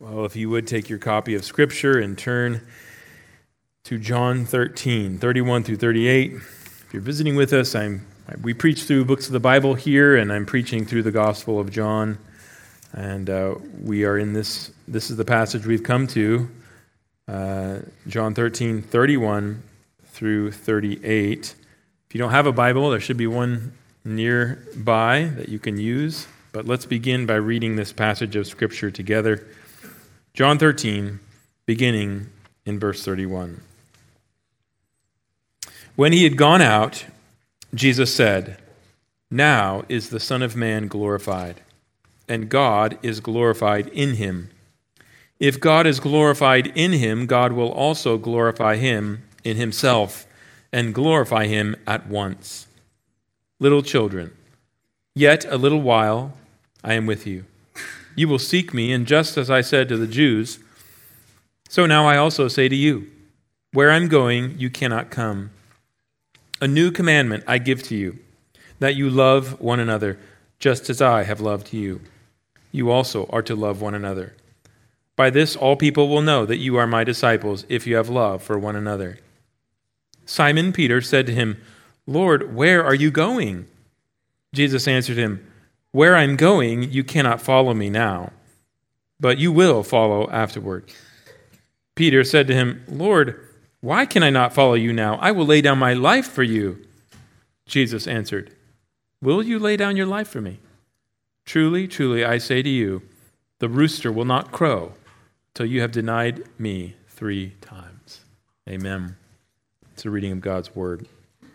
Well, if you would take your copy of Scripture and turn to John 13, 31 through 38. If you're visiting with us, we preach through books of the Bible here, and I'm preaching through the Gospel of John. And we are in this is the passage we've come to, John 13, 31 through 38. If you don't have a Bible, there should be one nearby that you can use. But let's begin by reading this passage of Scripture together. John 13, beginning in verse 31. When he had gone out, Jesus said, "Now is the Son of Man glorified, and God is glorified in him. If God is glorified in him, God will also glorify him in himself, and glorify him at once. Little children, yet a little while I am with you. You will seek me, and just as I said to the Jews, so now I also say to you, where I'm going, you cannot come. A new commandment I give to you, that you love one another, just as I have loved you. You also are to love one another. By this all people will know that you are my disciples, if you have love for one another." Simon Peter said to him, "Lord, where are you going?" Jesus answered him, "Where I'm going, you cannot follow me now, but you will follow afterward." Peter said to him, "Lord, why can I not follow you now? I will lay down my life for you." Jesus answered, "Will you lay down your life for me? Truly, truly, I say to you, the rooster will not crow till you have denied me 3 times." Amen. It's a reading of God's word.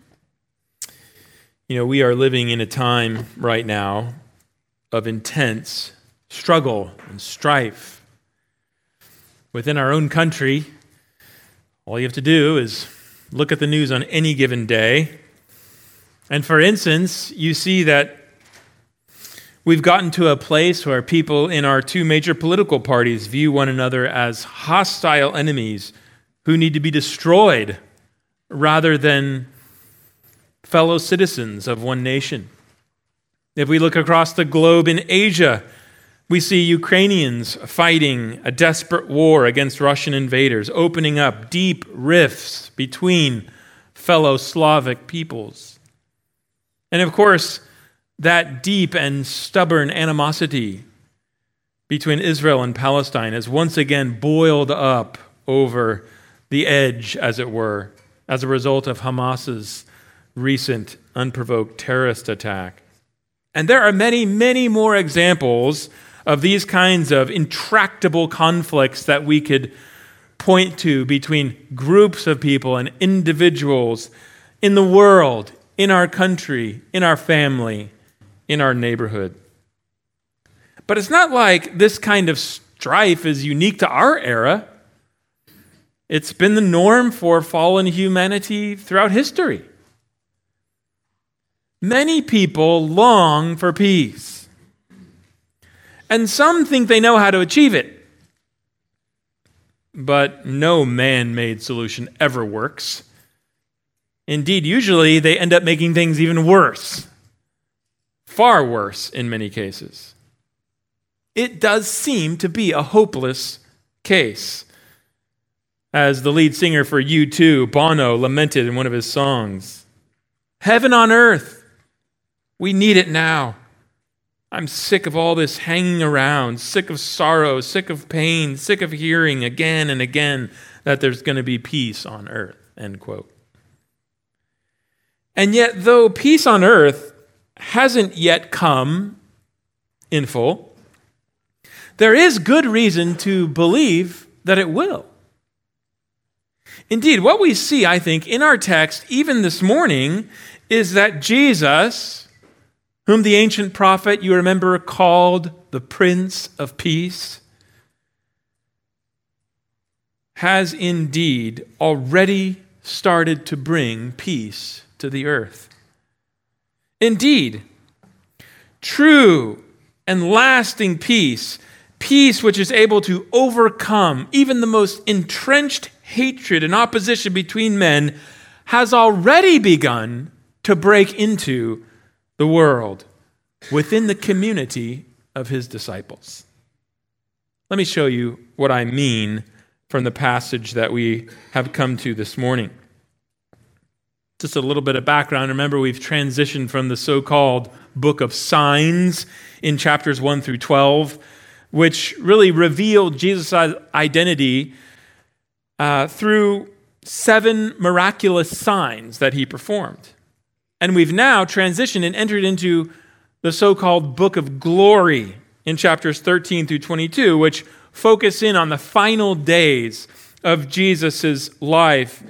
You know, we are living in a time right now of intense struggle and strife. Within our own country, all you have to do is look at the news on any given day. And for instance, you see that we've gotten to a place where people in our 2 major political parties view one another as hostile enemies who need to be destroyed rather than fellow citizens of one nation. If we look across the globe in Asia, we see Ukrainians fighting a desperate war against Russian invaders, opening up deep rifts between fellow Slavic peoples. And of course, that deep and stubborn animosity between Israel and Palestine has once again boiled up over the edge, as it were, as a result of Hamas's recent unprovoked terrorist attack. And there are many, many more examples of these kinds of intractable conflicts that we could point to between groups of people and individuals in the world, in our country, in our family, in our neighborhood. But it's not like this kind of strife is unique to our era. It's been the norm for fallen humanity throughout history. Many people long for peace, and some think they know how to achieve it. But no man-made solution ever works. Indeed, usually they end up making things even worse, far worse in many cases. It does seem to be a hopeless case, as the lead singer for U2, Bono, lamented in one of his songs. "Heaven on earth. We need it now. I'm sick of all this hanging around, sick of sorrow, sick of pain, sick of hearing again and again that there's going to be peace on earth," end quote. And yet, though peace on earth hasn't yet come in full, there is good reason to believe that it will. Indeed, what we see, I think, in our text, even this morning, is that Jesus, whom the ancient prophet, you remember, called the Prince of Peace, has indeed already started to bring peace to the earth. Indeed, true and lasting peace, peace which is able to overcome even the most entrenched hatred and opposition between men, has already begun to break into the world within the community of his disciples. Let me show you what I mean from the passage that we have come to this morning. Just a little bit of background. Remember, we've transitioned from the so-called book of signs in chapters 1 through 12, which really revealed Jesus' identity through 7 miraculous signs that he performed. And we've now transitioned and entered into the so-called book of glory in chapters 13 through 22, which focus in on the final days of Jesus' life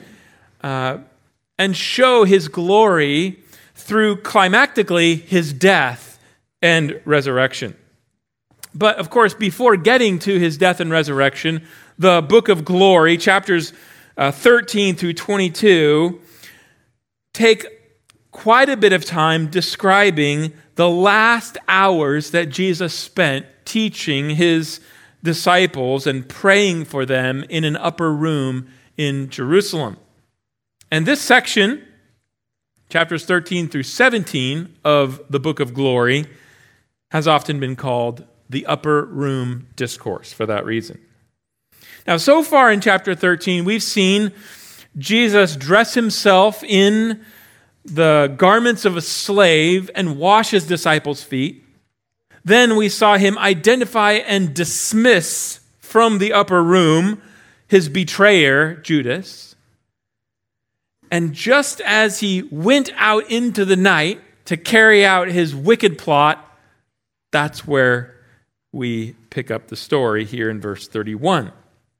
and show his glory through climactically his death and resurrection. But of course, before getting to his death and resurrection, the book of glory, chapters 13 through 22, take quite a bit of time describing the last hours that Jesus spent teaching his disciples and praying for them in an upper room in Jerusalem. And this section, chapters 13 through 17 of the book of glory, has often been called the upper room discourse for that reason. Now, so far in chapter 13, we've seen Jesus dress himself in the garments of a slave and wash his disciples' feet. Then we saw him identify and dismiss from the upper room his betrayer, Judas. And just as he went out into the night to carry out his wicked plot, that's where we pick up the story here in verse 31.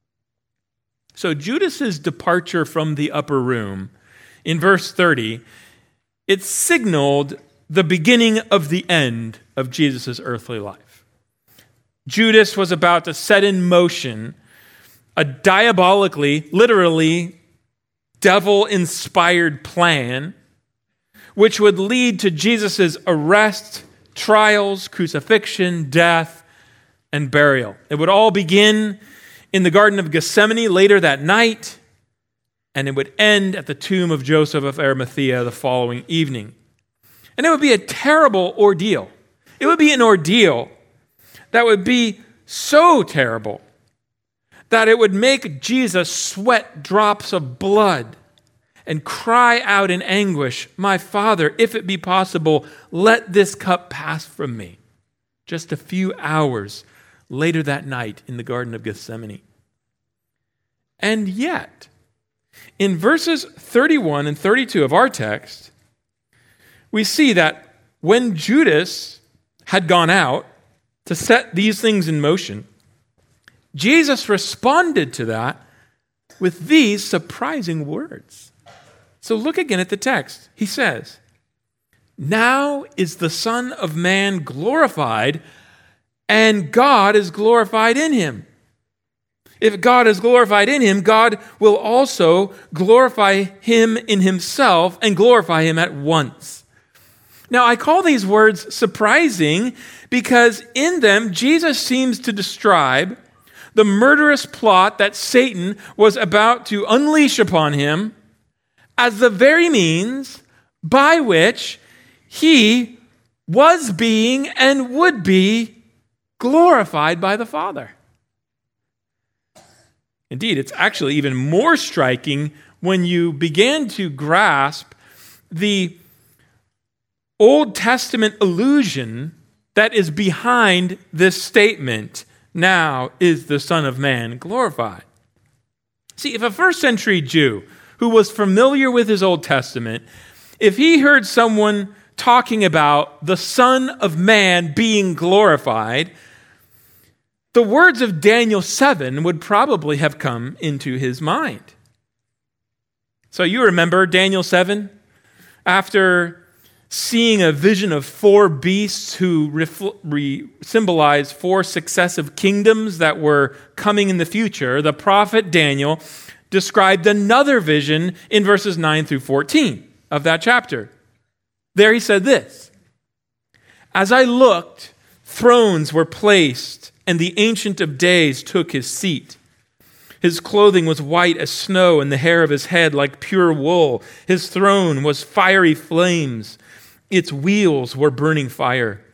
So Judas's departure from the upper room in verse 30, it signaled the beginning of the end of Jesus' earthly life. Judas was about to set in motion a diabolically, literally, devil-inspired plan which would lead to Jesus' arrest, trials, crucifixion, death, and burial. It would all begin in the Garden of Gethsemane later that night, and it would end at the tomb of Joseph of Arimathea the following evening. And it would be a terrible ordeal. It would be an ordeal that would be so terrible that it would make Jesus sweat drops of blood and cry out in anguish, "My Father, if it be possible, let this cup pass from me." Just a few hours later that night in the Garden of Gethsemane. And yet, in verses 31 and 32 of our text, we see that when Judas had gone out to set these things in motion, Jesus responded to that with these surprising words. So look again at the text. He says, "Now is the Son of Man glorified, and God is glorified in him. If God is glorified in him, God will also glorify him in himself and glorify him at once." Now, I call these words surprising because in them, Jesus seems to describe the murderous plot that Satan was about to unleash upon him as the very means by which he was being and would be glorified by the Father. Indeed, it's actually even more striking when you begin to grasp the Old Testament allusion that is behind this statement, "Now is the Son of Man glorified." See, if a first century Jew who was familiar with his Old Testament, if he heard someone talking about the Son of Man being glorified, the words of Daniel 7 would probably have come into his mind. So you remember Daniel 7? After seeing a vision of 4 beasts who symbolize 4 successive kingdoms that were coming in the future, the prophet Daniel described another vision in verses 9 through 14 of that chapter. There he said this, "As I looked, thrones were placed, and the Ancient of Days took his seat. His clothing was white as snow, and the hair of his head like pure wool. His throne was fiery flames. Its wheels were burning fire.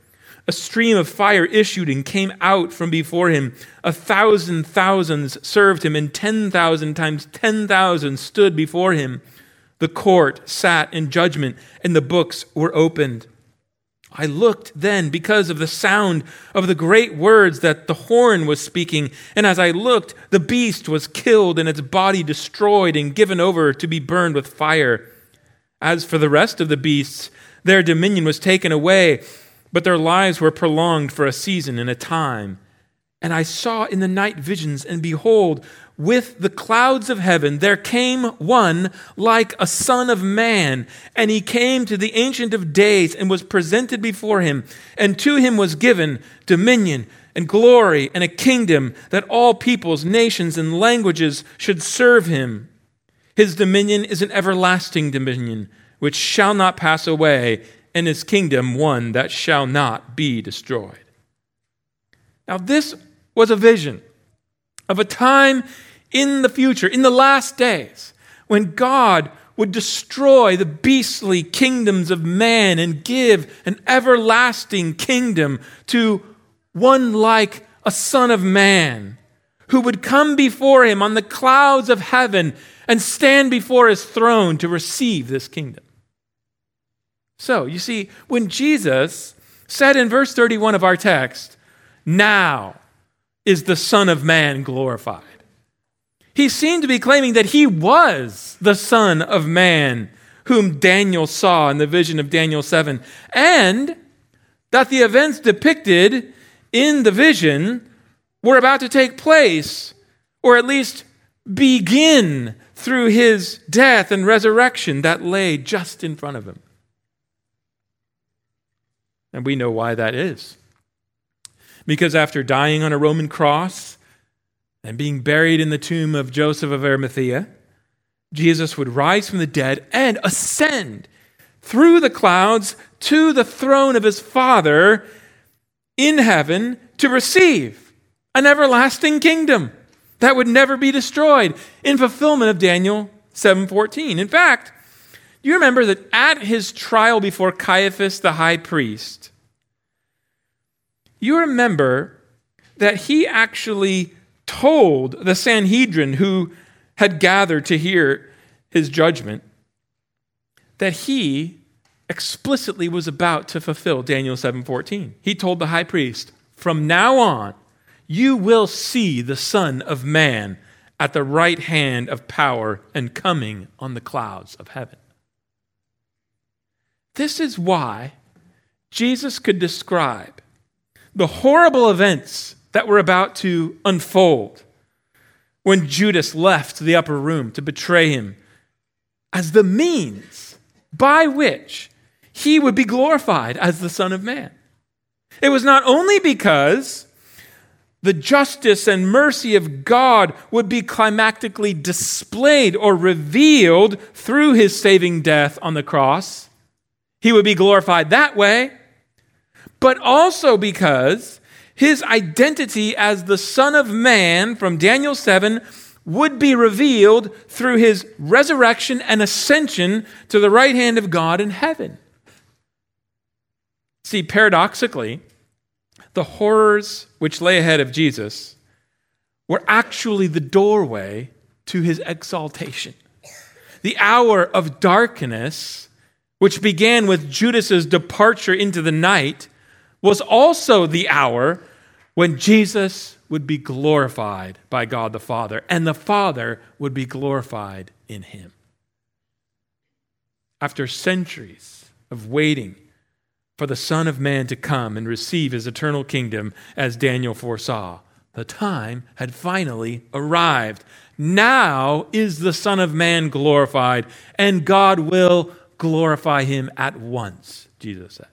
A stream of fire issued and came out from before him. 1,000 thousands served him, and 10,000 times 10,000 stood before him. The court sat in judgment, and the books were opened. I looked then because of the sound of the great words that the horn was speaking. And as I looked, the beast was killed and its body destroyed and given over to be burned with fire. As for the rest of the beasts, their dominion was taken away, but their lives were prolonged for a season and a time. And I saw in the night visions, and behold, with the clouds of heaven there came one like a son of man, and he came to the Ancient of Days and was presented before him, and to him was given dominion and glory and a kingdom that all peoples, nations, and languages should serve him. His dominion is an everlasting dominion which shall not pass away, and his kingdom one that shall not be destroyed. Now this was a vision of a time in the future, in the last days, when God would destroy the beastly kingdoms of man and give an everlasting kingdom to one like a son of man, who would come before him on the clouds of heaven and stand before his throne to receive this kingdom. So, you see, when Jesus said in verse 31 of our text, "Now is the Son of Man glorified," he seemed to be claiming that he was the Son of Man whom Daniel saw in the vision of Daniel 7, and that the events depicted in the vision were about to take place, or at least begin, through his death and resurrection that lay just in front of him. And we know why that is. Because after dying on a Roman cross and being buried in the tomb of Joseph of Arimathea, Jesus would rise from the dead and ascend through the clouds to the throne of his Father in heaven to receive an everlasting kingdom that would never be destroyed, in fulfillment of Daniel 7:14. In fact, you remember that at his trial before Caiaphas the high priest, you remember that he actually told the Sanhedrin who had gathered to hear his judgment that he explicitly was about to fulfill Daniel 7:14. He told the high priest, "From now on, you will see the Son of Man at the right hand of power and coming on the clouds of heaven." This is why Jesus could describe the horrible events that were about to unfold when Judas left the upper room to betray him as the means by which he would be glorified as the Son of Man. It was not only because the justice and mercy of God would be climactically displayed or revealed through his saving death on the cross. He would be glorified that way, but also because his identity as the Son of Man from Daniel 7 would be revealed through his resurrection and ascension to the right hand of God in heaven. See, paradoxically, the horrors which lay ahead of Jesus were actually the doorway to his exaltation. The hour of darkness, which began with Judas's departure into the night, was also the hour when Jesus would be glorified by God the Father, and the Father would be glorified in him. After centuries of waiting for the Son of Man to come and receive his eternal kingdom, as Daniel foresaw, the time had finally arrived. Now is the Son of Man glorified, and God will glorify him at once, Jesus said.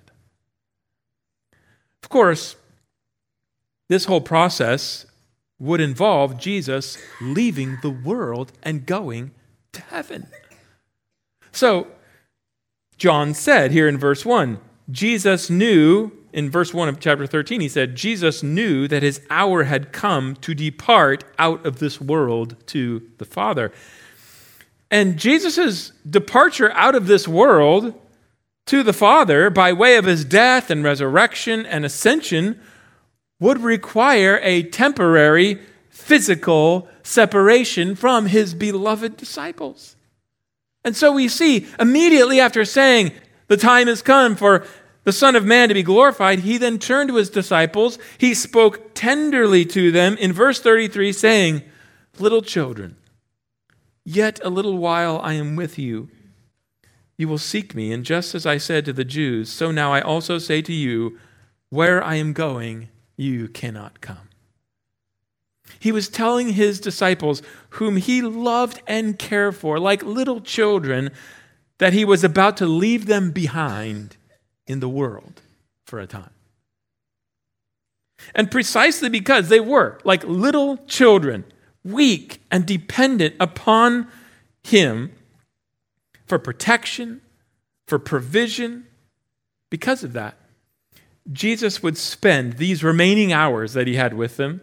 Of course, this whole process would involve Jesus leaving the world and going to heaven. So, John said here in verse 1, Jesus knew, in verse 1 of chapter 13, he said, Jesus knew that his hour had come to depart out of this world to the Father. And Jesus' departure out of this world to the Father by way of his death and resurrection and ascension would require a temporary physical separation from his beloved disciples. And so we see immediately after saying the time has come for the Son of Man to be glorified, he then turned to his disciples. He spoke tenderly to them in verse 33 saying, "Little children, yet a little while I am with you. You will seek me, and just as I said to the Jews, so now I also say to you, where I am going, you cannot come." He was telling his disciples, whom he loved and cared for, like little children, that he was about to leave them behind in the world for a time. And precisely because they were, like little children, weak and dependent upon him for protection, for provision, because of that, Jesus would spend these remaining hours that he had with them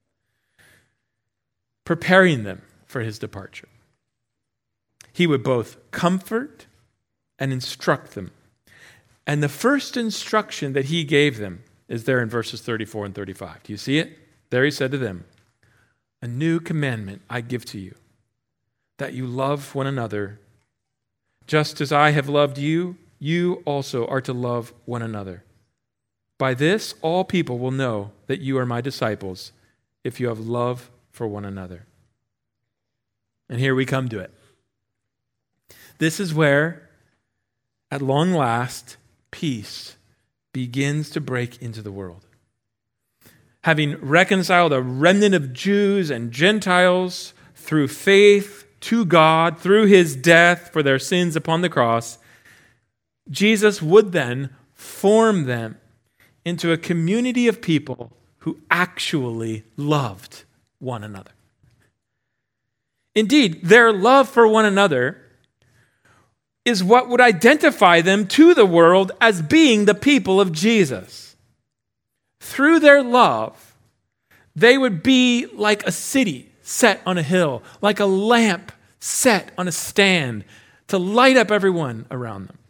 preparing them for his departure. He would both comfort and instruct them. And the first instruction that he gave them is there in verses 34 and 35. Do you see it? There he said to them, "A new commandment I give to you, that you love one another. Just as I have loved you, you also are to love one another. By this, all people will know that you are my disciples, if you have love for one another." And here we come to it. This is where, at long last, peace begins to break into the world. Having reconciled a remnant of Jews and Gentiles through faith to God, through his death for their sins upon the cross, Jesus would then form them into a community of people who actually loved one another. Indeed, their love for one another is what would identify them to the world as being the people of Jesus. Through their love, they would be like a city set on a hill, like a lamp set on a stand to light up everyone around them.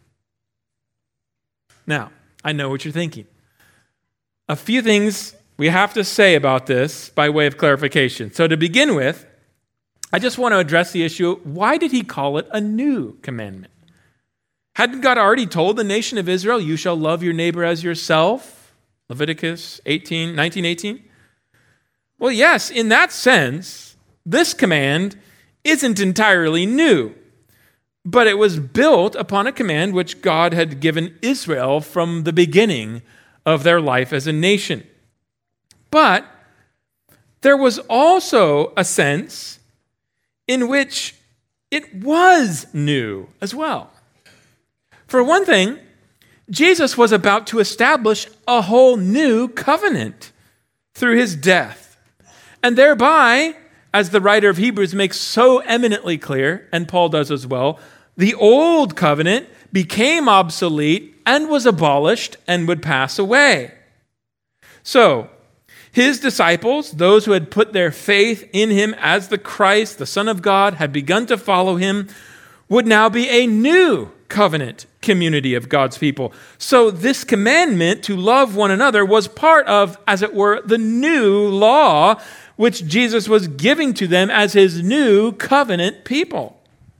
Now, I know what you're thinking. A few things we have to say about this by way of clarification. So to begin with, I just want to address the issue, why did he call it a new commandment? Hadn't God already told the nation of Israel, "You shall love your neighbor as yourself"? Leviticus 19:18. Well, yes, in that sense, this command isn't entirely new, but it was built upon a command which God had given Israel from the beginning of their life as a nation. But there was also a sense in which it was new as well. For one thing, Jesus was about to establish a whole new covenant through his death. And thereby, as the writer of Hebrews makes so eminently clear, and Paul does as well, the old covenant became obsolete and was abolished and would pass away. So, his disciples, those who had put their faith in him as the Christ, the Son of God, had begun to follow him, would now be a new covenant community of God's people. So this commandment to love one another was part of, as it were, the new law which Jesus was giving to them as his new covenant people.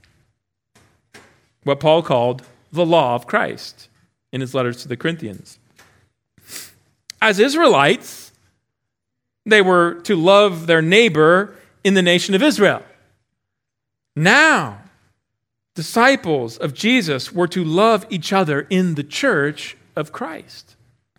What Paul called the law of Christ in his letters to the Corinthians. As Israelites, they were to love their neighbor in the nation of Israel. Now, disciples of Jesus were to love each other in the church of Christ.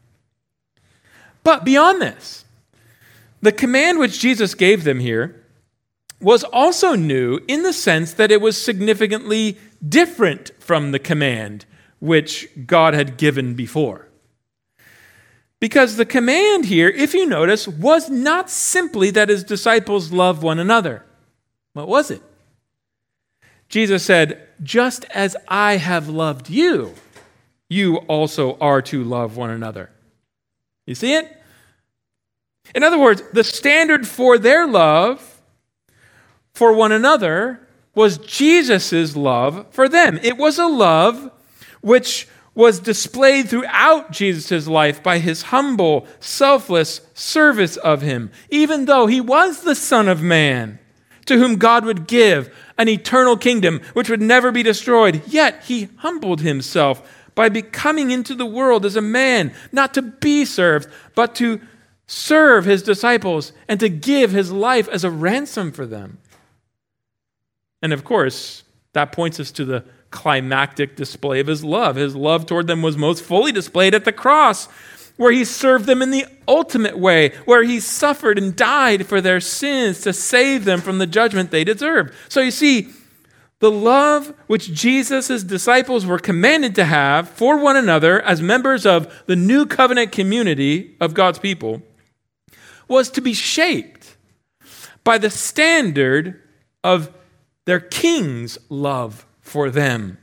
But beyond this, the command which Jesus gave them here was also new in the sense that it was significantly different from the command which God had given before. Because the command here, if you notice, was not simply that his disciples love one another. What was it? Jesus said, "Just as I have loved you, you also are to love one another." You see it? In other words, the standard for their love for one another was Jesus' love for them. It was a love which was displayed throughout Jesus' life by his humble, selfless service of him, even though he was the Son of Man, to whom God would give an eternal kingdom which would never be destroyed. Yet he humbled himself by becoming into the world as a man, not to be served, but to serve his disciples and to give his life as a ransom for them. And of course, that points us to the climactic display of his love. His love toward them was most fully displayed at the cross, where he served them in the ultimate way, where he suffered and died for their sins to save them from the judgment they deserved. So you see, the love which Jesus' disciples were commanded to have for one another as members of the new covenant community of God's people was to be shaped by the standard of their king's love for them.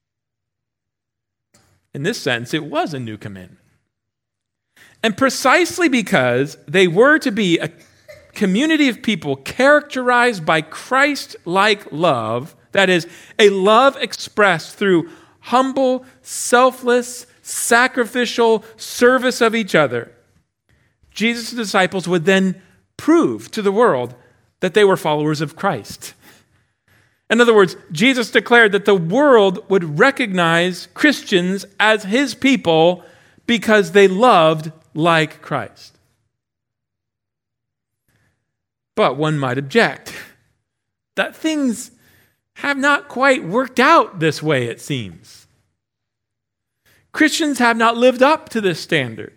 In this sense, it was a new commandment. And precisely because they were to be a community of people characterized by Christ-like love, that is, a love expressed through humble, selfless, sacrificial service of each other, Jesus' disciples would then prove to the world that they were followers of Christ. In other words, Jesus declared that the world would recognize Christians as his people because they loved like Christ. But one might object that things have not quite worked out this way, it seems. Christians have not lived up to this standard.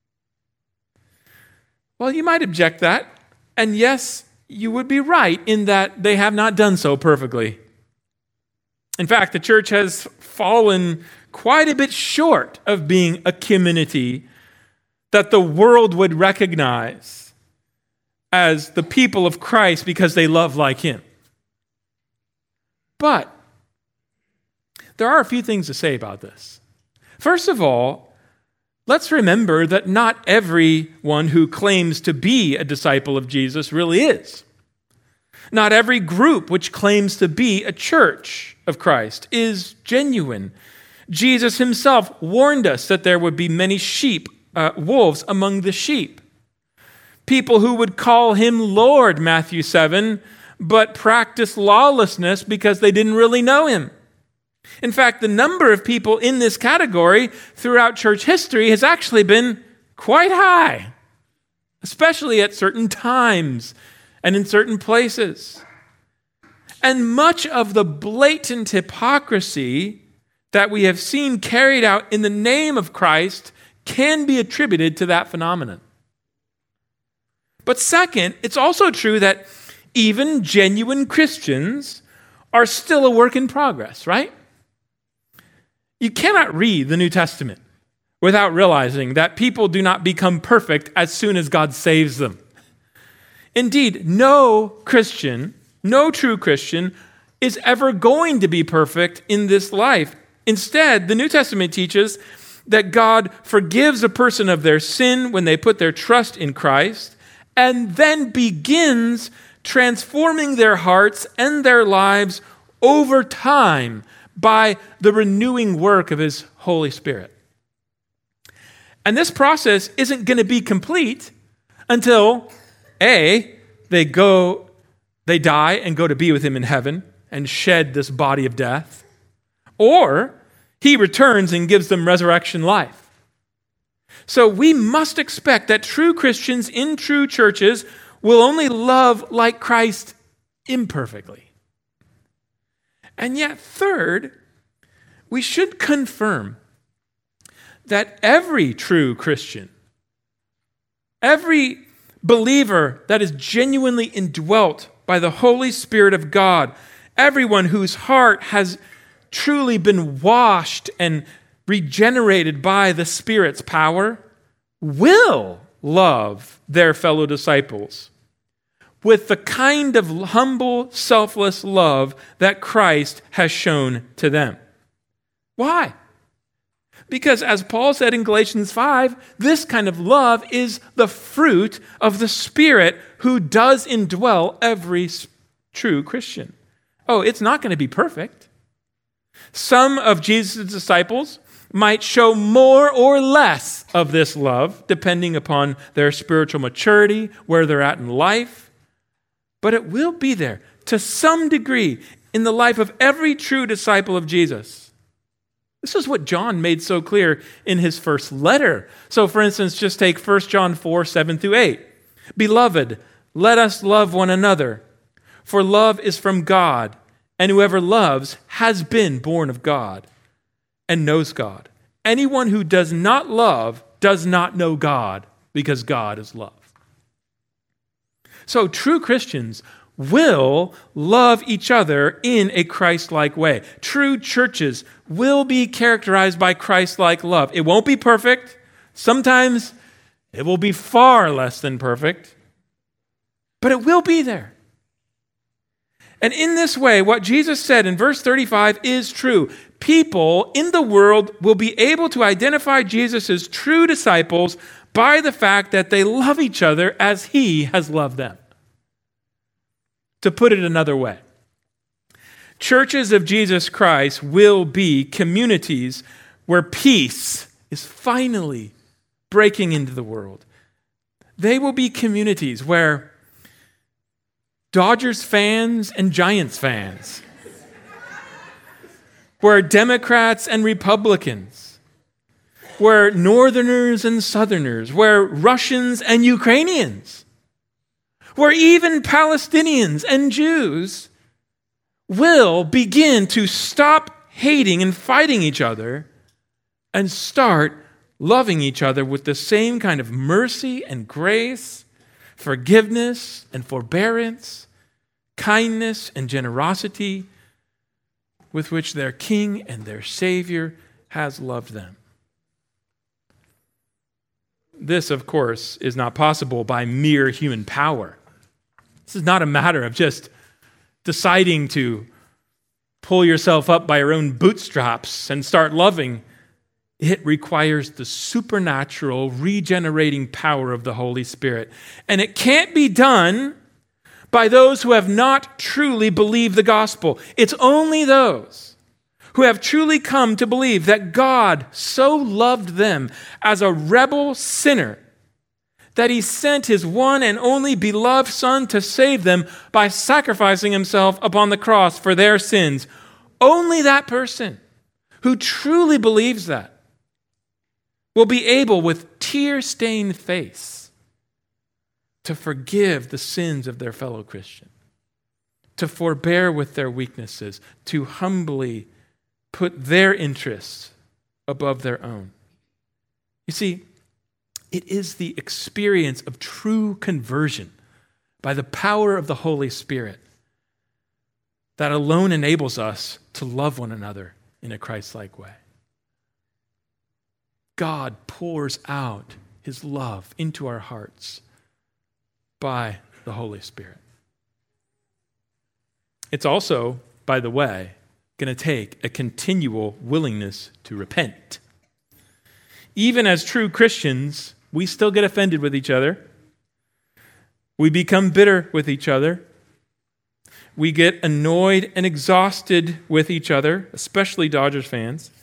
Well, you might object that, and yes, you would be right in that they have not done so perfectly. In fact, the church has fallen quite a bit short of being a community that the world would recognize as the people of Christ because they love like him. But there are a few things to say about this. First of all, let's remember that not everyone who claims to be a disciple of Jesus really is. Not every group which claims to be a church of Christ is genuine. Jesus himself warned us that there would be many wolves among the sheep. People who would call him Lord, Matthew 7, but practice lawlessness because they didn't really know him. In fact, the number of people in this category throughout church history has actually been quite high, especially at certain times and in certain places. And much of the blatant hypocrisy that we have seen carried out in the name of Christ can be attributed to that phenomenon. But second, it's also true that even genuine Christians are still a work in progress, right? You cannot read the New Testament without realizing that people do not become perfect as soon as God saves them. Indeed, no true Christian is ever going to be perfect in this life. Instead, the New Testament teaches that God forgives a person of their sin when they put their trust in Christ, and then begins transforming their hearts and their lives over time by the renewing work of his Holy Spirit. And this process isn't going to be complete until they die and go to be with him in heaven and shed this body of death, or he returns and gives them resurrection life. So we must expect that true Christians in true churches will only love like Christ imperfectly. And yet, third, we should confirm that every true Christian, every believer that is genuinely indwelt by the Holy Spirit of God, everyone whose heart has truly been washed and regenerated by the Spirit's power, will love their fellow disciples with the kind of humble, selfless love that Christ has shown to them. Why? Because as Paul said in Galatians 5, this kind of love is the fruit of the Spirit who does indwell every true Christian. Oh, it's not going to be perfect. Some of Jesus' disciples might show more or less of this love, depending upon their spiritual maturity, where they're at in life. But it will be there to some degree in the life of every true disciple of Jesus. This is what John made so clear in his first letter. So, for instance, just take 1 John 4, 7 through 8. Beloved, let us love one another, for love is from God, and whoever loves has been born of God and knows God. Anyone who does not love does not know God, because God is love. So true Christians will love each other in a Christ-like way. True churches will be characterized by Christ-like love. It won't be perfect. Sometimes it will be far less than perfect, but it will be there. And in this way, what Jesus said in verse 35 is true. People in the world will be able to identify Jesus as true disciples by the fact that they love each other as he has loved them. To put it another way, churches of Jesus Christ will be communities where peace is finally breaking into the world. They will be communities where Dodgers fans and Giants fans, where Democrats and Republicans, where Northerners and Southerners, where Russians and Ukrainians, where even Palestinians and Jews will begin to stop hating and fighting each other and start loving each other with the same kind of mercy and grace, forgiveness and forbearance, kindness and generosity with which their King and their Savior has loved them. This, of course, is not possible by mere human power. This is not a matter of just deciding to pull yourself up by your own bootstraps and start loving. It requires the supernatural, regenerating power of the Holy Spirit. And it can't be done by those who have not truly believed the gospel. It's only those who have truly come to believe that God so loved them as a rebel sinner that he sent his one and only beloved Son to save them by sacrificing himself upon the cross for their sins. Only that person who truly believes that will be able, with tear-stained face, to forgive the sins of their fellow Christian, to forbear with their weaknesses, to humbly put their interests above their own. You see, it is the experience of true conversion by the power of the Holy Spirit that alone enables us to love one another in a Christ-like way. God pours out his love into our hearts by the Holy Spirit. It's also, by the way, going to take a continual willingness to repent. Even as true Christians, we still get offended with each other. We become bitter with each other. We get annoyed and exhausted with each other, especially Dodgers fans.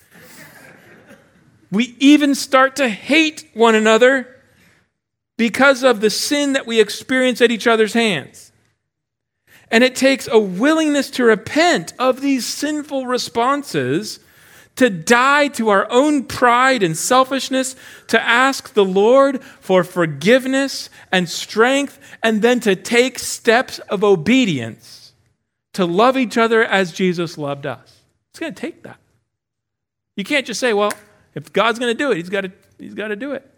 We even start to hate one another because of the sin that we experience at each other's hands. And it takes a willingness to repent of these sinful responses, to die to our own pride and selfishness, to ask the Lord for forgiveness and strength, and then to take steps of obedience to love each other as Jesus loved us. It's going to take that. You can't just say, well, if God's going to do it, he's got to do it.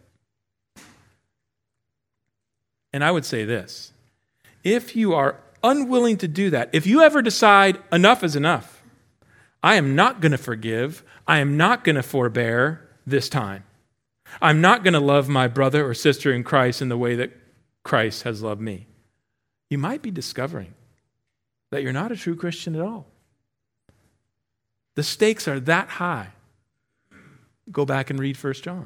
And I would say this: if you are unwilling to do that, if you ever decide enough is enough, I am not going to forgive, I am not going to forbear this time, I'm not going to love my brother or sister in Christ in the way that Christ has loved me, you might be discovering that you're not a true Christian at all. The stakes are that high. Go back and read 1 John.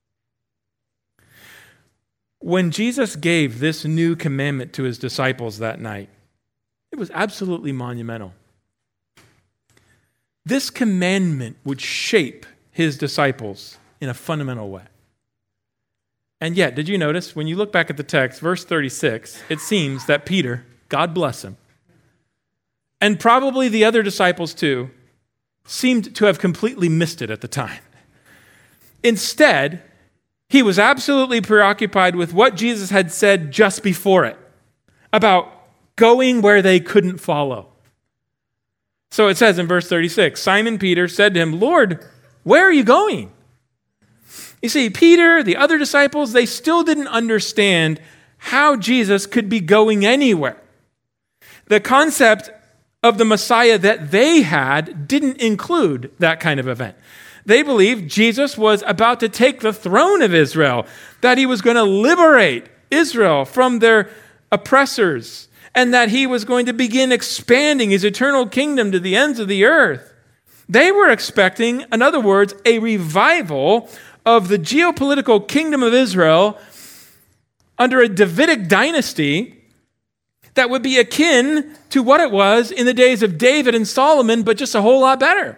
When Jesus gave this new commandment to his disciples that night, it was absolutely monumental. This commandment would shape his disciples in a fundamental way. And yet, did you notice, when you look back at the text, verse 36, it seems that Peter, God bless him, and probably the other disciples too, seemed to have completely missed it at the time. Instead, he was absolutely preoccupied with what Jesus had said just before it, about going where they couldn't follow. So it says in verse 36, Simon Peter said to him, "Lord, where are you going?" You see, Peter, the other disciples, they still didn't understand how Jesus could be going anywhere. The concept of the Messiah that they had didn't include that kind of event. They believed Jesus was about to take the throne of Israel, that he was going to liberate Israel from their oppressors, and that he was going to begin expanding his eternal kingdom to the ends of the earth. They were expecting, in other words, a revival of the geopolitical kingdom of Israel under a Davidic dynasty that would be akin to what it was in the days of David and Solomon, but just a whole lot better.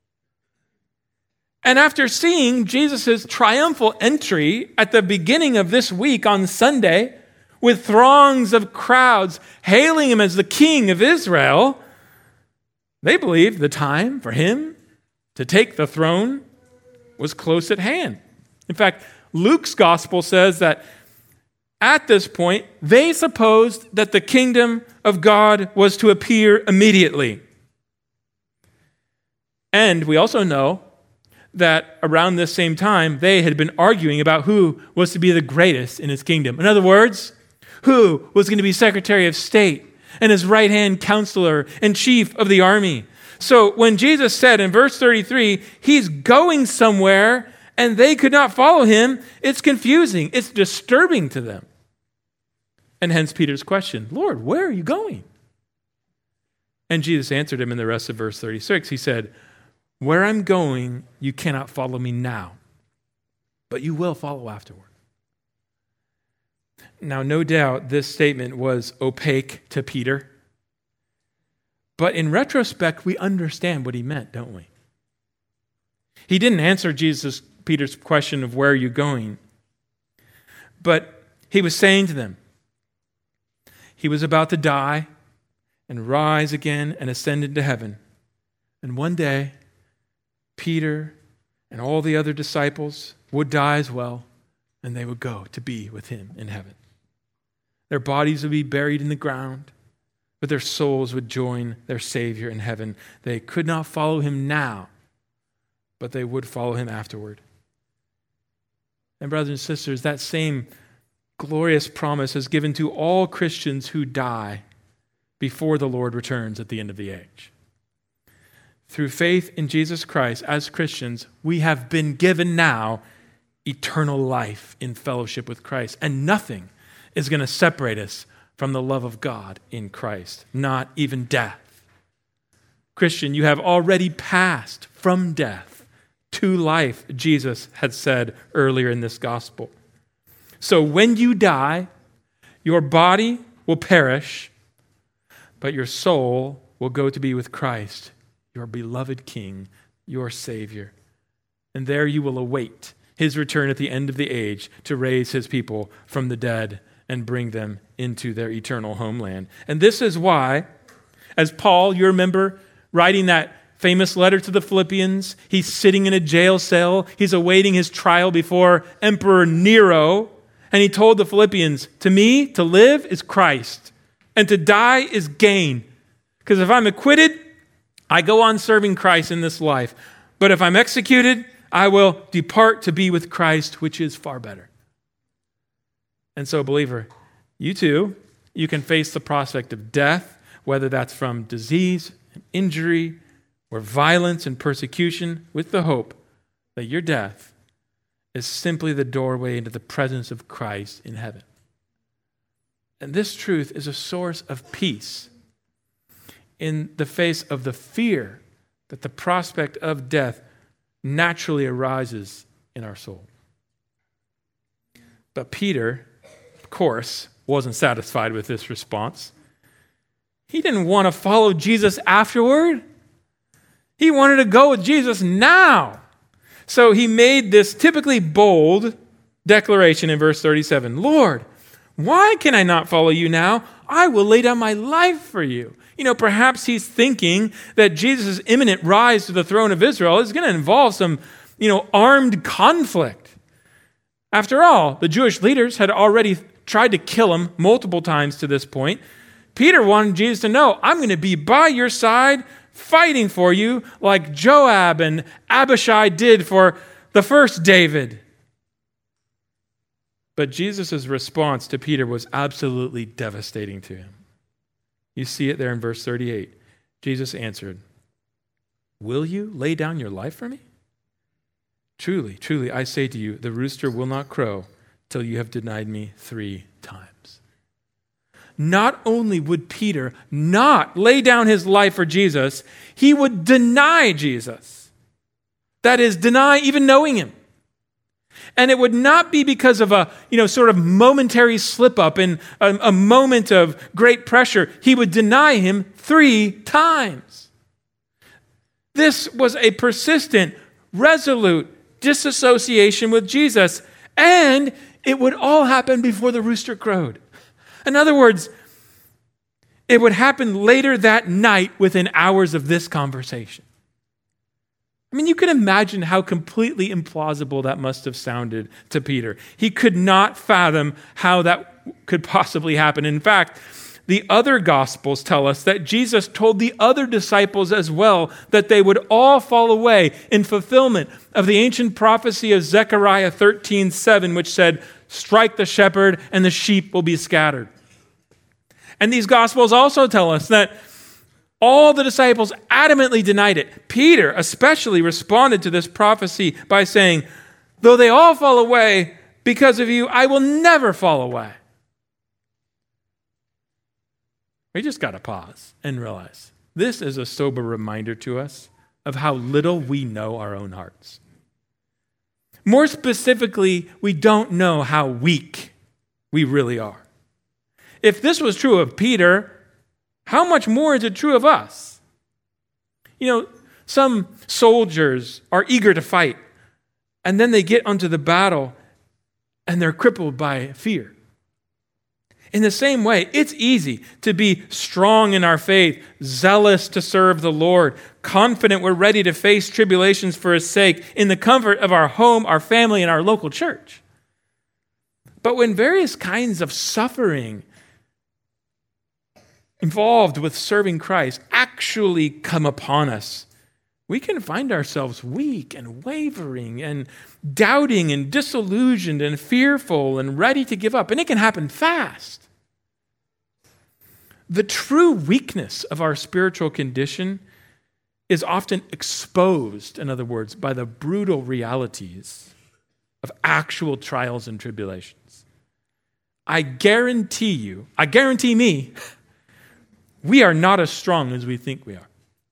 And after seeing Jesus' triumphal entry at the beginning of this week on Sunday, with throngs of crowds hailing him as the King of Israel, they believed the time for him to take the throne was close at hand. In fact, Luke's gospel says that at this point, they supposed that the kingdom of God was to appear immediately. And we also know that around this same time, they had been arguing about who was to be the greatest in his kingdom. In other words, who was going to be Secretary of State and his right-hand counselor and chief of the army. So when Jesus said in verse 33, he's going somewhere and they could not follow him, it's confusing. It's disturbing to them. And hence Peter's question, "Lord, where are you going?" And Jesus answered him in the rest of verse 36. He said, "Where I'm going, you cannot follow me now, but you will follow afterward." Now, no doubt this statement was opaque to Peter. But in retrospect, we understand what he meant, don't we? He didn't answer Peter's question of where are you going, but he was saying to them, he was about to die and rise again and ascend into heaven. And one day, Peter and all the other disciples would die as well, and they would go to be with him in heaven. Their bodies would be buried in the ground, but their souls would join their Savior in heaven. They could not follow him now, but they would follow him afterward. And brothers and sisters, that same glorious promise is given to all Christians who die before the Lord returns at the end of the age. Through faith in Jesus Christ, as Christians, we have been given now eternal life in fellowship with Christ, and nothing is going to separate us from the love of God in Christ, not even death. Christian, you have already passed from death to life, Jesus had said earlier in this gospel. So when you die, your body will perish, but your soul will go to be with Christ, your beloved King, your Savior. And there you will await his return at the end of the age to raise his people from the dead and bring them into their eternal homeland. And this is why, as Paul, you remember, writing that famous letter to the Philippians, he's sitting in a jail cell, he's awaiting his trial before Emperor Nero, and he told the Philippians, "To me, to live is Christ, and to die is gain. Because if I'm acquitted, I go on serving Christ in this life. But if I'm executed, I will depart to be with Christ, which is far better." And so, believer, you too, you can face the prospect of death, whether that's from disease and injury or violence and persecution, with the hope that your death is simply the doorway into the presence of Christ in heaven. And this truth is a source of peace in the face of the fear that the prospect of death naturally arises in our soul. But Peter, of course, wasn't satisfied with this response. He didn't want to follow Jesus afterward. He wanted to go with Jesus now. So he made this typically bold declaration in verse 37. Lord, why can I not follow you now? I will lay down my life for you. Perhaps he's thinking that Jesus' imminent rise to the throne of Israel is going to involve some, armed conflict. After all, the Jewish leaders had already tried to kill him multiple times to this point. Peter wanted Jesus to know, I'm going to be by your side, fighting for you like Joab and Abishai did for the first David. But Jesus' response to Peter was absolutely devastating to him. You see it there in verse 38. Jesus answered, will you lay down your life for me? Truly, truly, I say to you, the rooster will not crow till you have denied me 3 times. Not only would Peter not lay down his life for Jesus, he would deny Jesus. That is, deny even knowing him. And it would not be because of a, sort of momentary slip up in a moment of great pressure. He would deny him 3 times. This was a persistent, resolute disassociation with Jesus. And it would all happen before the rooster crowed. In other words, it would happen later that night within hours of this conversation. You can imagine how completely implausible that must have sounded to Peter. He could not fathom how that could possibly happen. In fact, the other Gospels tell us that Jesus told the other disciples as well that they would all fall away in fulfillment of the ancient prophecy of Zechariah 13:7, which said, strike the shepherd and the sheep will be scattered. And these Gospels also tell us that all the disciples adamantly denied it. Peter especially responded to this prophecy by saying, though they all fall away because of you, I will never fall away. We just got to pause and realize this is a sober reminder to us of how little we know our own hearts. More specifically, we don't know how weak we really are. If this was true of Peter, how much more is it true of us? Some soldiers are eager to fight, and then they get onto the battle, and they're crippled by fear. In the same way, it's easy to be strong in our faith, zealous to serve the Lord, confident we're ready to face tribulations for His sake in the comfort of our home, our family, and our local church. But when various kinds of suffering involved with serving Christ actually come upon us, we can find ourselves weak and wavering and doubting and disillusioned and fearful and ready to give up. And it can happen fast. The true weakness of our spiritual condition is often exposed, in other words, by the brutal realities of actual trials and tribulations. I guarantee me, we are not as strong as we think we are.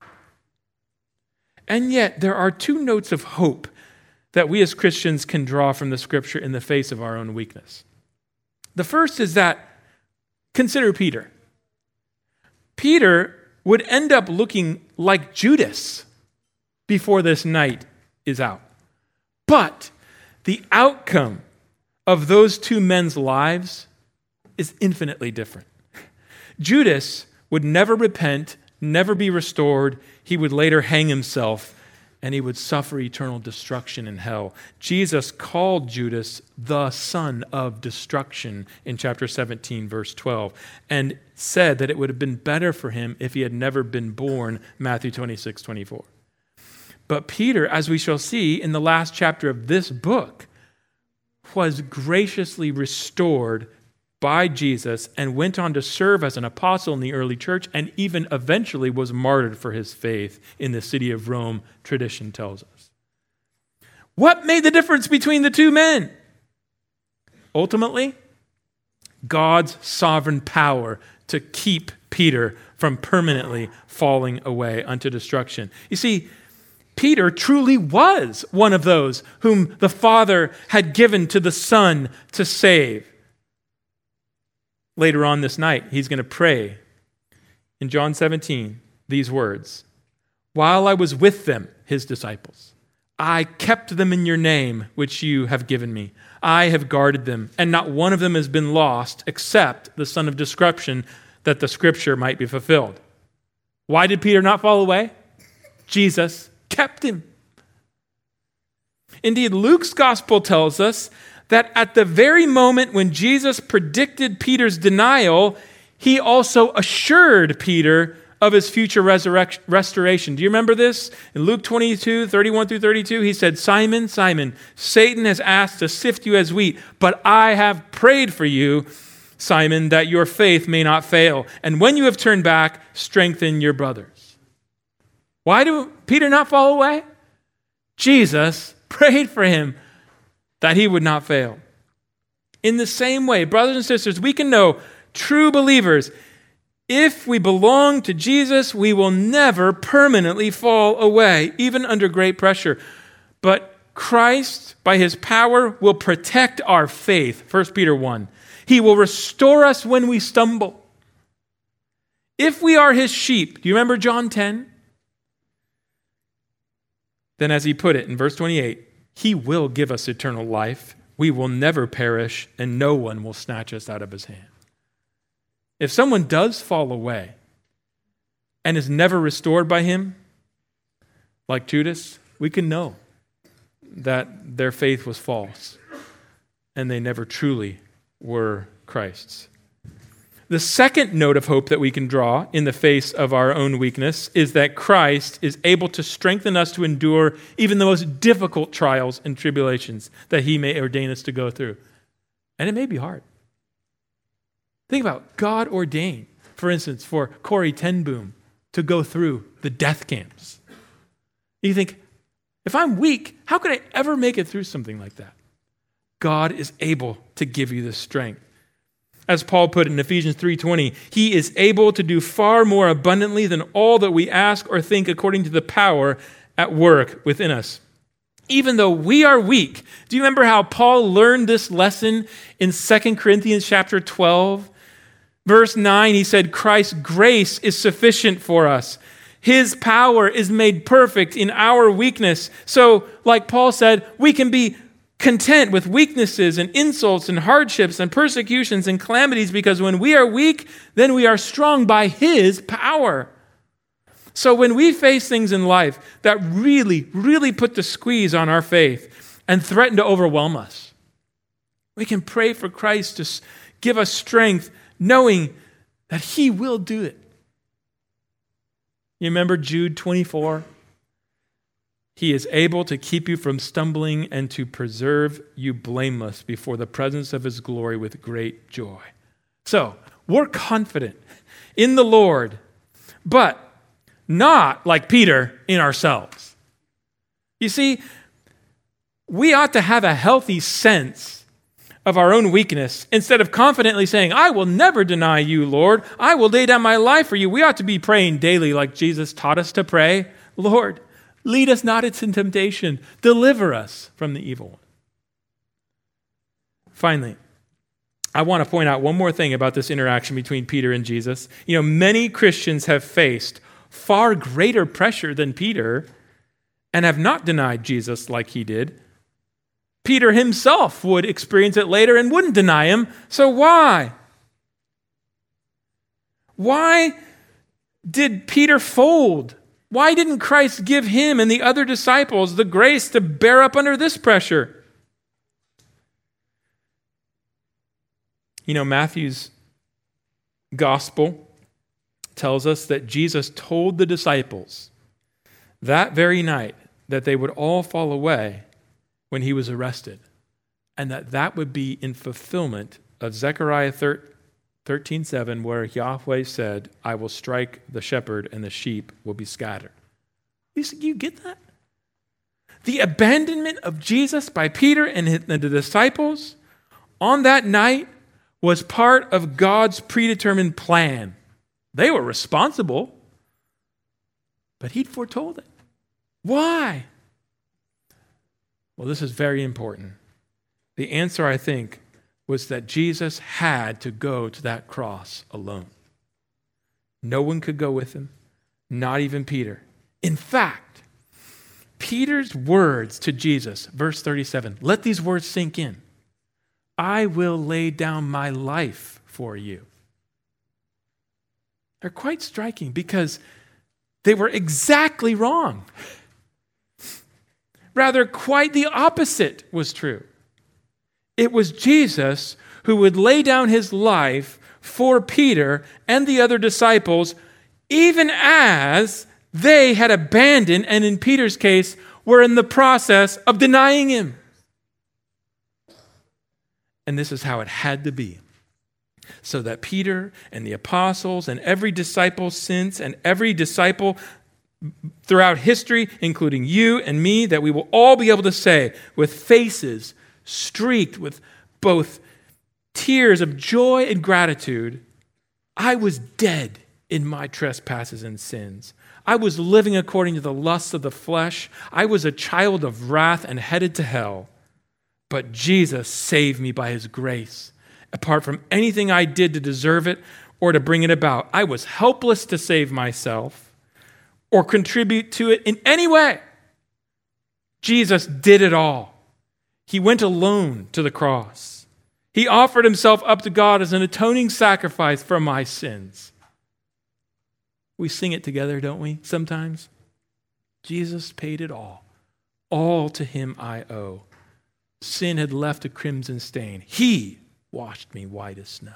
And yet, there are 2 notes of hope that we as Christians can draw from the Scripture in the face of our own weakness. The first is that, consider Peter. Peter would end up looking like Judas before this night is out. But the outcome of those 2 men's lives is infinitely different. Judas would never repent, never be restored. He would later hang himself, and he would suffer eternal destruction in hell. Jesus called Judas the son of destruction in chapter 17, verse 12, and said that it would have been better for him if he had never been born, Matthew 26, 24. But Peter, as we shall see in the last chapter of this book, was graciously restored by Jesus and went on to serve as an apostle in the early church and even eventually was martyred for his faith in the city of Rome, tradition tells us. What made the difference between the 2 men? Ultimately, God's sovereign power to keep Peter from permanently falling away unto destruction. You see, Peter truly was one of those whom the Father had given to the Son to save. Later on this night, he's going to pray in John 17 these words. While I was with them, his disciples, I kept them in your name, which you have given me. I have guarded them, and not one of them has been lost, except the son of destruction, that the scripture might be fulfilled. Why did Peter not fall away? Jesus kept him. Indeed, Luke's gospel tells us that at the very moment when Jesus predicted Peter's denial, he also assured Peter of his future restoration. Do you remember this? In Luke 22, 31 through 32, he said, Simon, Simon, Satan has asked to sift you as wheat, but I have prayed for you, Simon, that your faith may not fail. And when you have turned back, strengthen your brothers. Why did Peter not fall away? Jesus prayed for him that he would not fail. In the same way, brothers and sisters, we can know true believers. If we belong to Jesus, we will never permanently fall away, even under great pressure. But Christ, by his power, will protect our faith. 1 Peter 1. He will restore us when we stumble. If we are his sheep, do you remember John 10? Then as he put it in verse 28, he will give us eternal life. We will never perish, and no one will snatch us out of his hand. If someone does fall away and is never restored by him, like Judas, we can know that their faith was false and they never truly were Christ's. The second note of hope that we can draw in the face of our own weakness is that Christ is able to strengthen us to endure even the most difficult trials and tribulations that he may ordain us to go through. And it may be hard. Think about God ordained, for instance, for Corrie ten Boom to go through the death camps. You think, if I'm weak, how could I ever make it through something like that? God is able to give you the strength. As Paul put in Ephesians 3:20, he is able to do far more abundantly than all that we ask or think according to the power at work within us. Even though we are weak, do you remember how Paul learned this lesson in 2 Corinthians chapter 12? Verse 9, he said, Christ's grace is sufficient for us. His power is made perfect in our weakness. So, like Paul said, we can be content with weaknesses and insults and hardships and persecutions and calamities, because when we are weak, then we are strong by his power. So when we face things in life that really, really put the squeeze on our faith and threaten to overwhelm us, we can pray for Christ to give us strength, knowing that he will do it. You remember Jude 24? He is able to keep you from stumbling and to preserve you blameless before the presence of his glory with great joy. So, we're confident in the Lord, but not like Peter in ourselves. You see, we ought to have a healthy sense of our own weakness instead of confidently saying, I will never deny you, Lord. I will lay down my life for you. We ought to be praying daily like Jesus taught us to pray. Lord, lead us not into temptation. Deliver us from the evil one. Finally, I want to point out one more thing about this interaction between Peter and Jesus. You know, many Christians have faced far greater pressure than Peter and have not denied Jesus like he did. Peter himself would experience it later and wouldn't deny him. So why? Why did Peter fold? Why didn't Christ give him and the other disciples the grace to bear up under this pressure? You know, Matthew's gospel tells us that Jesus told the disciples that very night that they would all fall away when he was arrested, and that would be in fulfillment of Zechariah 13:7, where Yahweh said, I will strike the shepherd and the sheep will be scattered. You get that? The abandonment of Jesus by Peter and the disciples on that night was part of God's predetermined plan. They were responsible, but he'd foretold it. Why? Well, this is very important. The answer, I think, was that Jesus had to go to that cross alone. No one could go with him, not even Peter. In fact, Peter's words to Jesus, verse 37, let these words sink in. I will lay down my life for you. They're quite striking because they were exactly wrong. Rather, quite the opposite was true. It was Jesus who would lay down his life for Peter and the other disciples, even as they had abandoned, and in Peter's case, were in the process of denying him. And this is how it had to be. So that Peter and the apostles and every disciple since and every disciple throughout history, including you and me, that we will all be able to say with faces streaked with both tears of joy and gratitude, I was dead in my trespasses and sins. I was living according to the lusts of the flesh. I was a child of wrath and headed to hell. But Jesus saved me by his grace. Apart from anything I did to deserve it or to bring it about, I was helpless to save myself or contribute to it in any way. Jesus did it all. He went alone to the cross. He offered himself up to God as an atoning sacrifice for my sins. We sing it together, don't we, sometimes? Jesus paid it all. All to him I owe. Sin had left a crimson stain. He washed me white as snow.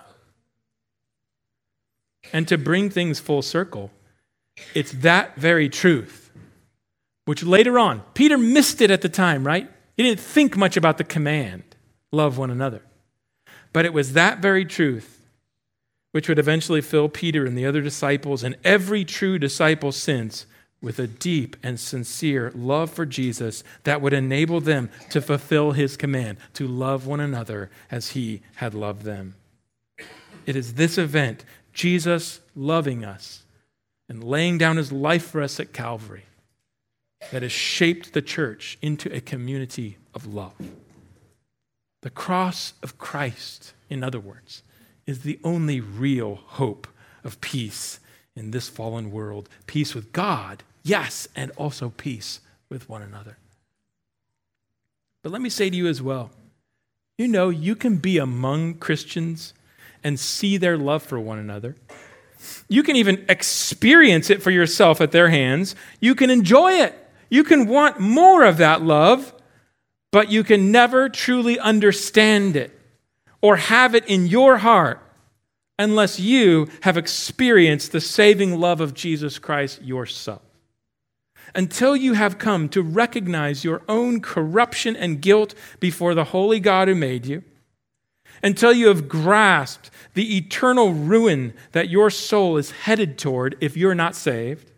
And to bring things full circle, it's that very truth, which later on, Peter missed it at the time, right? He didn't think much about the command, love one another. But it was that very truth which would eventually fill Peter and the other disciples and every true disciple since with a deep and sincere love for Jesus that would enable them to fulfill his command, to love one another as he had loved them. It is this event, Jesus loving us and laying down his life for us at Calvary, that has shaped the church into a community of love. The cross of Christ, in other words, is the only real hope of peace in this fallen world. Peace with God, yes, and also peace with one another. But let me say to you as well, you know, you can be among Christians and see their love for one another. You can even experience it for yourself at their hands. You can enjoy it. You can want more of that love, but you can never truly understand it or have it in your heart unless you have experienced the saving love of Jesus Christ yourself. Until you have come to recognize your own corruption and guilt before the holy God who made you, until you have grasped the eternal ruin that your soul is headed toward if you're not saved,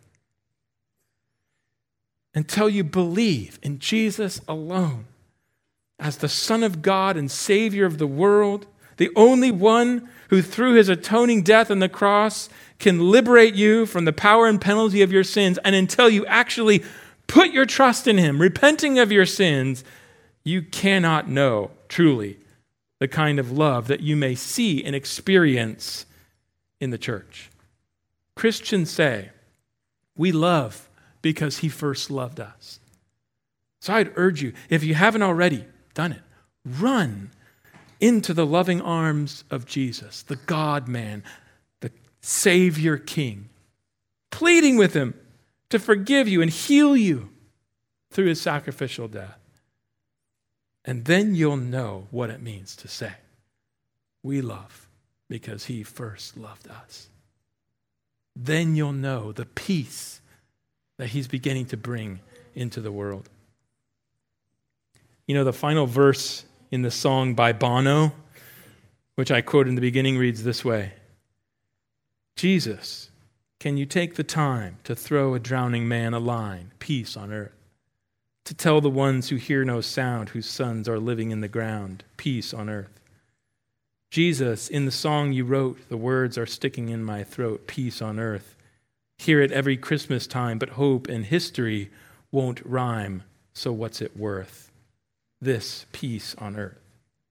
until you believe in Jesus alone as the Son of God and Savior of the world, the only one who through his atoning death on the cross can liberate you from the power and penalty of your sins, and until you actually put your trust in him, repenting of your sins, you cannot know truly the kind of love that you may see and experience in the church. Christians say, we love because he first loved us. So I'd urge you, if you haven't already done it, run into the loving arms of Jesus, the God-man, the Savior King, pleading with him to forgive you and heal you through his sacrificial death. And then you'll know what it means to say, we love because he first loved us. Then you'll know the peace that he's beginning to bring into the world. You know, the final verse in the song by Bono, which I quoted in the beginning, reads this way: Jesus, can you take the time to throw a drowning man a line, peace on earth? To tell the ones who hear no sound, whose sons are living in the ground, peace on earth. Jesus, in the song you wrote, the words are sticking in my throat, peace on earth. Hear it every Christmas time, but hope and history won't rhyme, so what's it worth? This peace on earth.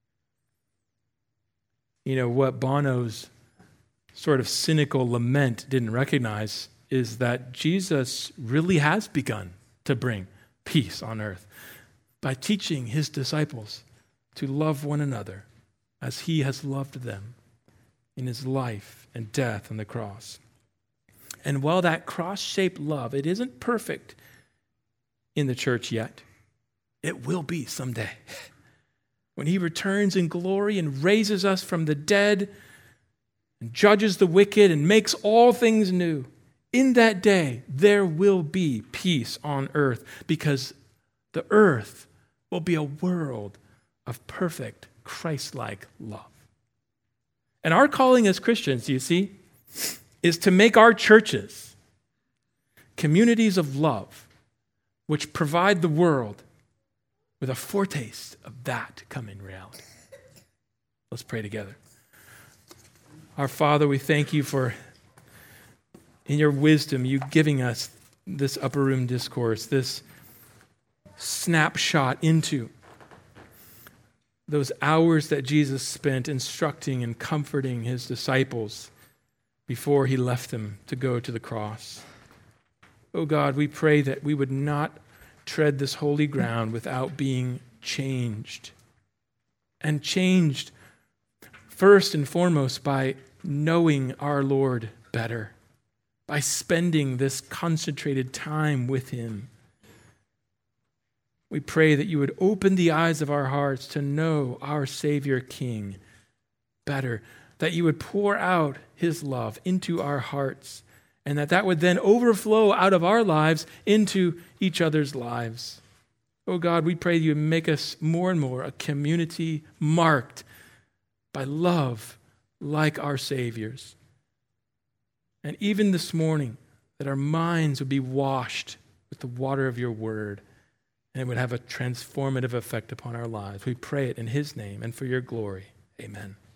You know, what Bono's sort of cynical lament didn't recognize is that Jesus really has begun to bring peace on earth by teaching his disciples to love one another as he has loved them in his life and death on the cross. And while that cross-shaped love, it isn't perfect in the church yet, it will be someday. When he returns in glory and raises us from the dead and judges the wicked and makes all things new, in that day there will be peace on earth, because the earth will be a world of perfect Christ-like love. And our calling as Christians, you see, is to make our churches communities of love which provide the world with a foretaste of that coming reality. Let's pray together. Our Father, we thank you for, in your wisdom, you giving us this upper room discourse, this snapshot into those hours that Jesus spent instructing and comforting his disciples before he left them to go to the cross. Oh God, we pray that we would not tread this holy ground without being changed. And changed first and foremost by knowing our Lord better, by spending this concentrated time with him. We pray that you would open the eyes of our hearts to know our Savior King better, that you would pour out his love into our hearts, and that would then overflow out of our lives into each other's lives. Oh God, we pray you make us more and more a community marked by love like our Savior's. And even this morning, that our minds would be washed with the water of your word, and it would have a transformative effect upon our lives. We pray it in his name and for your glory. Amen.